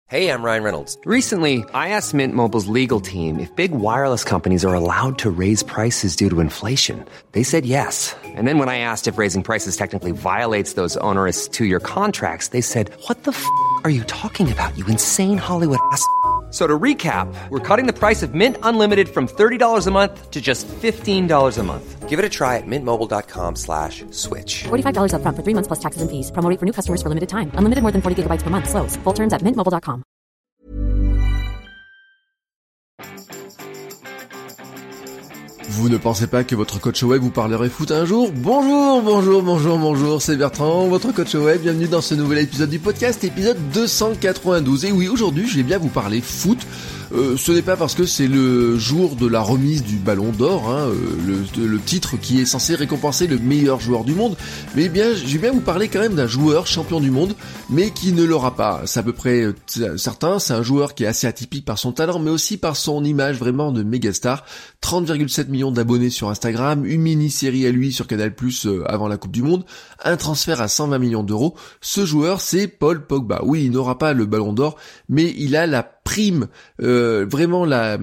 Hey, I'm Ryan Reynolds. Recently, I asked Mint Mobile's legal team if big wireless companies are allowed to raise prices due to inflation. They said yes. And then when I asked if raising prices technically violates those onerous two-year contracts, they said, "What the f*** are you talking about, you insane Hollywood ass?" So to recap, we're cutting the price of Mint Unlimited from $30 a month to just $15 a month. Give it a try at mintmobile.com/switch. $45 up front for 3 months plus taxes and fees. Promo rate for new customers for limited time. Unlimited more than 40 gigabytes per month. Slows full terms at mintmobile.com. Vous ne pensez pas que votre coach web vous parlerait foot un jour ? Bonjour, c'est Bertrand, votre coach web. Bienvenue dans ce nouvel épisode du podcast, épisode 292. Et oui, aujourd'hui, je vais bien vous parler foot. Ce n'est pas parce que c'est le jour de la remise du Ballon d'Or, le titre qui est censé récompenser le meilleur joueur du monde, mais bien, je vais bien vous parler quand même d'un joueur champion du monde, mais qui ne l'aura pas. C'est à peu près certain, c'est un joueur qui est assez atypique par son talent, mais aussi par son image vraiment de mégastar. 30,7 millions d'abonnés sur Instagram, une mini-série à lui sur Canal+, avant la Coupe du Monde, un transfert à 120 millions d'euros. Ce joueur, c'est Paul Pogba. Oui, il n'aura pas le Ballon d'Or, mais il a la prime, vraiment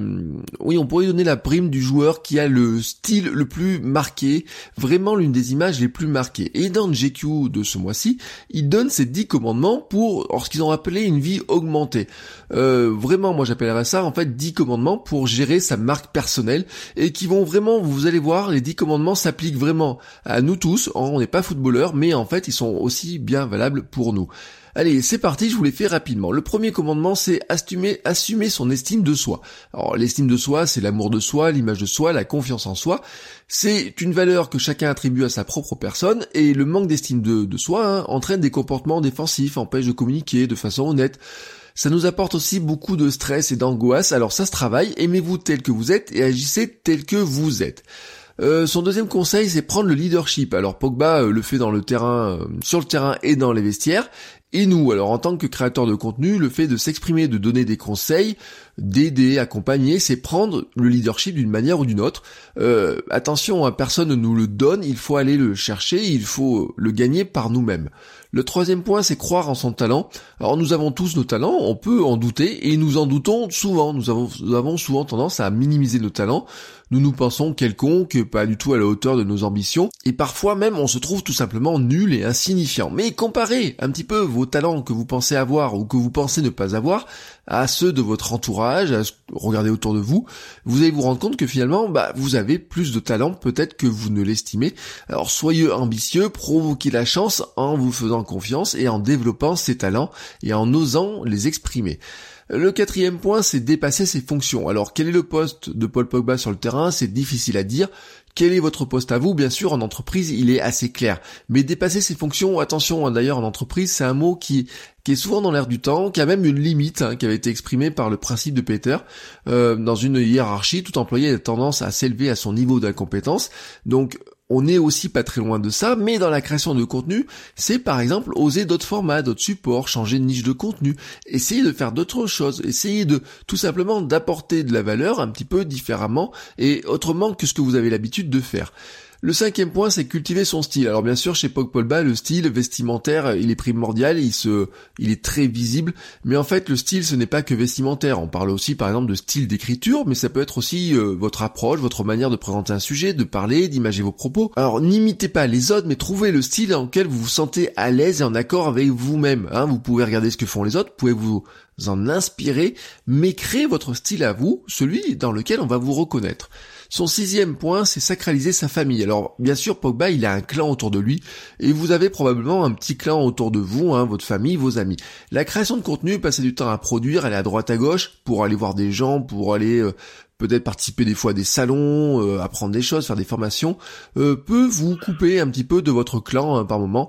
on pourrait donner la prime du joueur qui a le style le plus marqué, vraiment l'une des images les plus marquées. Et dans le GQ de ce mois-ci, il donne ses 10 commandements pour ce qu'ils ont appelé une vie augmentée. Vraiment, moi j'appellerais ça en fait 10 commandements pour gérer sa marque personnelle et qui vont vraiment, vous allez voir, les 10 commandements s'appliquent vraiment à nous tous. On n'est pas footballeurs, mais en fait ils sont aussi bien valables pour nous. Allez, c'est parti, je vous les fais rapidement. Le premier commandement, c'est assumer son estime de soi. Alors, l'estime de soi, c'est l'amour de soi, l'image de soi, la confiance en soi. C'est une valeur que chacun attribue à sa propre personne, et le manque d'estime de soi entraîne des comportements défensifs, empêche de communiquer de façon honnête. Ça nous apporte aussi beaucoup de stress et d'angoisse, alors ça se travaille, aimez-vous tel que vous êtes et agissez tel que vous êtes. Son deuxième conseil, c'est prendre le leadership. Alors Pogba le fait dans le terrain, sur le terrain et dans les vestiaires. Et nous, alors en tant que créateur de contenu, le fait de s'exprimer, de donner des conseils, d'aider, accompagner, c'est prendre le leadership d'une manière ou d'une autre. Attention, personne ne nous le donne, il faut aller le chercher, il faut le gagner par nous-mêmes. Le troisième point, c'est croire en son talent. Alors nous avons tous nos talents, on peut en douter, et nous en doutons souvent. Nous avons souvent tendance à minimiser nos talents. Nous pensons quelconques, pas du tout à la hauteur de nos ambitions, et parfois même on se trouve tout simplement nul et insignifiant. Mais comparez un petit peu vos talents que vous pensez avoir ou que vous pensez ne pas avoir à ceux de votre entourage, regardez autour de vous, vous allez vous rendre compte que finalement, vous avez plus de talent peut-être que vous ne l'estimez. Alors soyez ambitieux, provoquez la chance en vous faisant confiance et en développant ces talents et en osant les exprimer. Le quatrième point, c'est dépasser ses fonctions. Alors, quel est le poste de Paul Pogba sur le terrain ? C'est difficile à dire. Quel est votre poste à vous ? Bien sûr, en entreprise, il est assez clair. Mais dépasser ses fonctions, attention, d'ailleurs, en entreprise, c'est un mot qui est souvent dans l'air du temps, qui a même une limite, qui avait été exprimée par le principe de Peter. Dans une hiérarchie, tout employé a tendance à s'élever à son niveau d'incompétence. Donc, on est aussi pas très loin de ça, mais dans la création de contenu, c'est par exemple oser d'autres formats, d'autres supports, changer de niche de contenu, essayer de faire d'autres choses, essayer de tout simplement d'apporter de la valeur un petit peu différemment et autrement que ce que vous avez l'habitude de faire. Le cinquième point, c'est cultiver son style. Alors bien sûr, chez Pogba, le style vestimentaire, il est primordial, il est très visible, mais en fait, le style, ce n'est pas que vestimentaire. On parle aussi, par exemple, de style d'écriture, mais ça peut être aussi votre approche, votre manière de présenter un sujet, de parler, d'imager vos propos. Alors, n'imitez pas les autres, mais trouvez le style dans lequel vous vous sentez à l'aise et en accord avec vous-même. Vous pouvez regarder ce que font les autres, vous pouvez vous en inspirer, mais créez votre style à vous, celui dans lequel on va vous reconnaître. Son sixième point, c'est sacraliser sa famille. Alors, bien sûr, Pogba, il a un clan autour de lui, et vous avez probablement un petit clan autour de vous, votre famille, vos amis. La création de contenu, passer du temps à produire, aller à droite à gauche, pour aller voir des gens, pour aller peut-être participer des fois à des salons, apprendre des choses, faire des formations, peut vous couper un petit peu de votre clan par moment.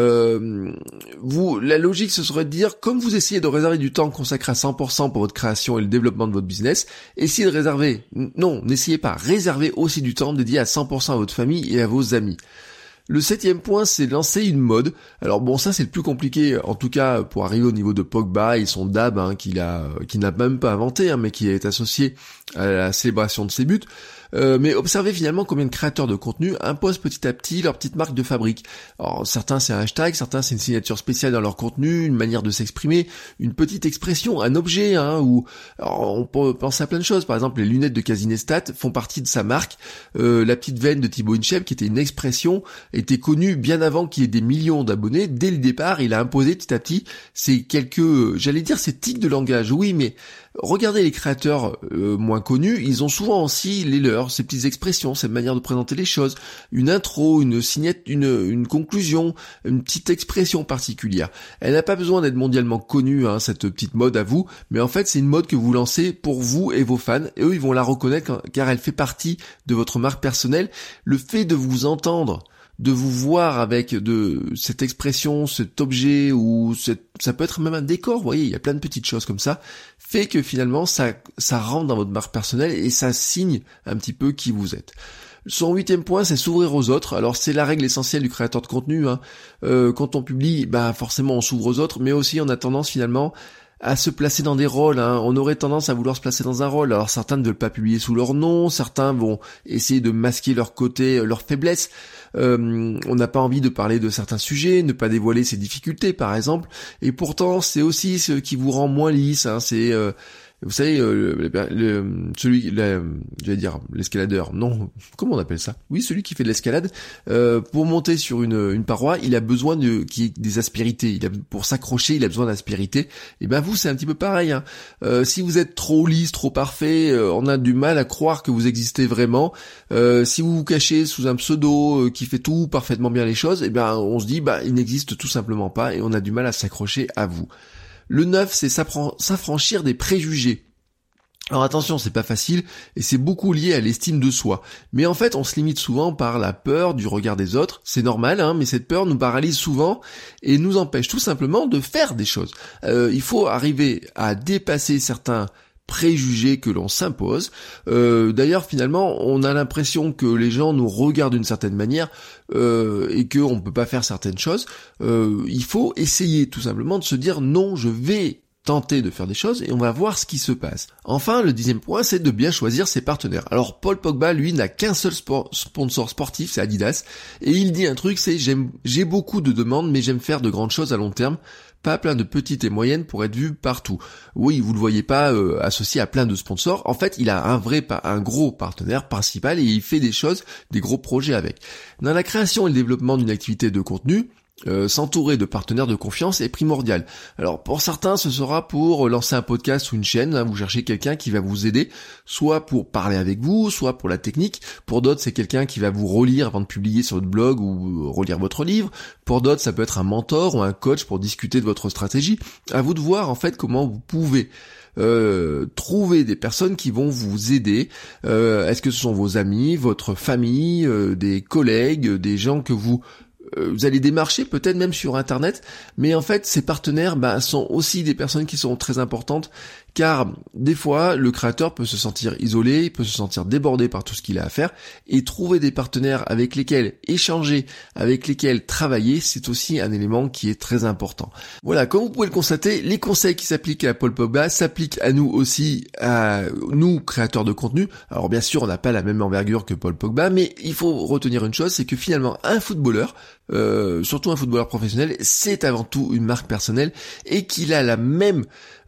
La logique, ce serait de dire, comme vous essayez de réserver du temps consacré à 100% pour votre création et le développement de votre business, essayez de réserver, non, n'essayez pas, réservez aussi du temps dédié à 100% à votre famille et à vos amis. Le septième point, c'est lancer une mode. Alors bon, ça c'est le plus compliqué, en tout cas pour arriver au niveau de Pogba et son dab qu'il n'a même pas inventé, mais qui est associé à la célébration de ses buts. Mais observez finalement combien de créateurs de contenu imposent petit à petit leur petite marque de fabrique. Alors certains c'est un hashtag, certains c'est une signature spéciale dans leur contenu, une manière de s'exprimer, une petite expression, un objet, ou alors, on peut penser à plein de choses. Par exemple, les lunettes de Casinestat font partie de sa marque. La petite veine de Thibaut Inchep, qui était une expression, était connue bien avant qu'il y ait des millions d'abonnés. Dès le départ, il a imposé petit à petit ces quelques, ces tics de langage. Oui, mais regardez les créateurs moins connus, ils ont souvent aussi les leurs, ces petites expressions, cette manière de présenter les choses, une intro, une conclusion, une petite expression particulière. Elle n'a pas besoin d'être mondialement connue, cette petite mode à vous, mais en fait c'est une mode que vous lancez pour vous et vos fans, et eux ils vont la reconnaître car elle fait partie de votre marque personnelle. Le fait de vous entendre, de vous voir avec de cette expression, cet objet, ça peut être même un décor, vous voyez, il y a plein de petites choses comme ça, fait que finalement ça rentre dans votre marque personnelle et ça signe un petit peu qui vous êtes. Son 8e point, c'est s'ouvrir aux autres. Alors c'est la règle essentielle du créateur de contenu, quand on publie, forcément on s'ouvre aux autres, mais aussi on a tendance finalement à se placer dans des rôles, On aurait tendance à vouloir se placer dans un rôle. Alors certains ne veulent pas publier sous leur nom, certains vont essayer de masquer leur côté, leur faiblesse. On n'a pas envie de parler de certains sujets, ne pas dévoiler ses difficultés par exemple. Et pourtant c'est aussi ce qui vous rend moins lisse, c'est... vous savez, l'escaladeur, non, comment on appelle ça? Oui, celui qui fait de l'escalade, pour monter sur une paroi, il a besoin qu'il y ait des aspérités. Pour s'accrocher, il a besoin d'aspérité. Et vous, c'est un petit peu pareil, si vous êtes trop lisse, trop parfait, on a du mal à croire que vous existez vraiment. Si vous vous cachez sous un pseudo qui fait tout parfaitement bien les choses, on se dit, il n'existe tout simplement pas et on a du mal à s'accrocher à vous. Le 9, c'est s'affranchir des préjugés. Alors attention, c'est pas facile et c'est beaucoup lié à l'estime de soi. Mais en fait, on se limite souvent par la peur du regard des autres. C'est normal, mais cette peur nous paralyse souvent et nous empêche tout simplement de faire des choses. Il faut arriver à dépasser certains préjugés que l'on s'impose. D'ailleurs, finalement, on a l'impression que les gens nous regardent d'une certaine manière et qu'on ne peut pas faire certaines choses. Il faut essayer tout simplement de se dire non, je vais tenter de faire des choses et on va voir ce qui se passe. Enfin, le 10e point, c'est de bien choisir ses partenaires. Alors, Paul Pogba, lui, n'a qu'un seul sponsor sportif, c'est Adidas, et il dit un truc, c'est j'ai beaucoup de demandes, mais j'aime faire de grandes choses à long terme. Pas plein de petites et moyennes pour être vu partout. Oui, vous le voyez pas associé à plein de sponsors. En fait, il a un gros partenaire principal et il fait des choses, des gros projets avec. Dans la création et le développement d'une activité de contenu, s'entourer de partenaires de confiance est primordial. Alors pour certains ce sera pour lancer un podcast ou une chaîne, vous cherchez quelqu'un qui va vous aider, soit pour parler avec vous, soit pour la technique. Pour d'autres c'est quelqu'un qui va vous relire avant de publier sur votre blog ou relire votre livre. Pour d'autres ça peut être un mentor ou un coach pour discuter de votre stratégie. À vous de voir en fait comment vous pouvez trouver des personnes qui vont vous aider. Est-ce que ce sont vos amis, votre famille, des collègues, des gens que vous allez démarcher peut-être même sur internet, mais en fait ces partenaires sont aussi des personnes qui sont très importantes, car des fois le créateur peut se sentir isolé, il peut se sentir débordé par tout ce qu'il a à faire, et trouver des partenaires avec lesquels échanger, avec lesquels travailler, c'est aussi un élément qui est très important. Voilà, comme vous pouvez le constater, les conseils qui s'appliquent à Paul Pogba s'appliquent à nous aussi, à nous créateurs de contenu. Alors bien sûr on n'a pas la même envergure que Paul Pogba, mais il faut retenir une chose, c'est que finalement un footballeur, surtout un footballeur professionnel, c'est avant tout une marque personnelle et qu'il a la même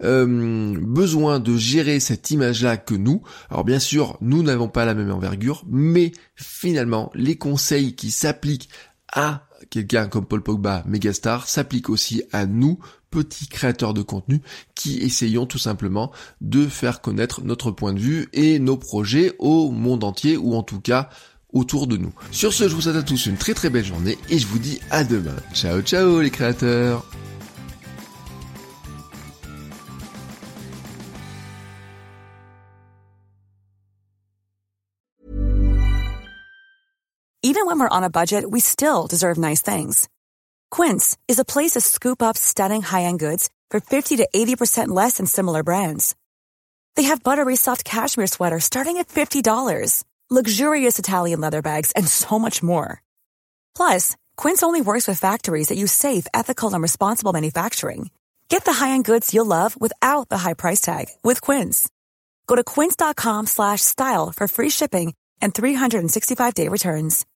besoin de gérer cette image-là que nous. Alors bien sûr, nous n'avons pas la même envergure, mais finalement, les conseils qui s'appliquent à quelqu'un comme Paul Pogba, mégastar, s'appliquent aussi à nous, petits créateurs de contenu, qui essayons tout simplement de faire connaître notre point de vue et nos projets au monde entier, ou en tout cas autour de nous. Sur ce, je vous souhaite à tous une très très belle journée et je vous dis à demain. Ciao ciao les créateurs. Even when we're on a budget, we still deserve nice things. Quince is a place to scoop up stunning high-end goods for 50 to 80% less than similar brands. They have buttery soft cashmere sweaters starting at $50, luxurious Italian leather bags, and so much more. Plus, Quince only works with factories that use safe, ethical, and responsible manufacturing. Get the high-end goods you'll love without the high price tag with Quince. Go to quince.com/style for free shipping and 365-day returns.